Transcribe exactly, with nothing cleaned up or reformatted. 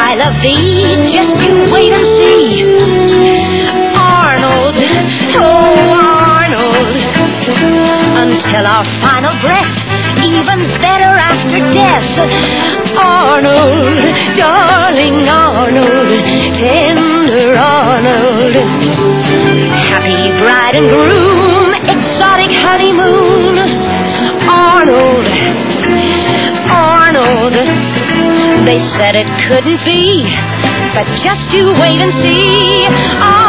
I love thee, just you wait and see. Arnold, oh Arnold, until our final breath, even better after death. Arnold, darling Arnold, tender Arnold. Happy bride and groom, exotic honeymoon. Arnold, Arnold, they said it couldn't be, but just you wait and see. Arnold,